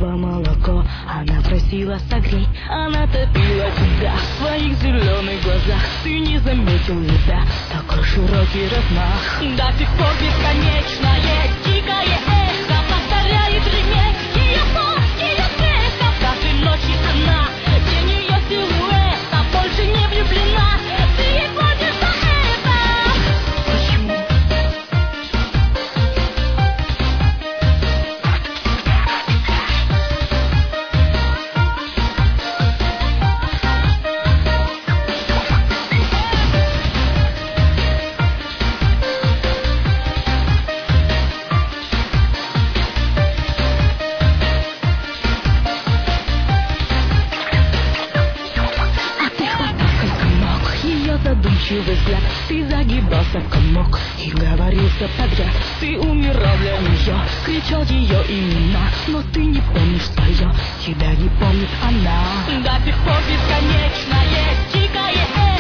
снова молоко. Она просила согреть, она топила тебя в своих зеленых глазах. Ты не заметил льда, такой широкий размах. До сих пор бесконечное дикое эхо повторяет ремейк ее слов, ее смеха. Каждой ночи она, тень ее силуэта, больше не влюблена. Ты ей платишь за это. Почему? Задумчивый взгляд, ты загибался в комок и говорил все подряд. Ты умирал для нее, кричал ее имена, но ты не помнишь свое, тебя не помнит она. До сих пор бесконечное дикое эхо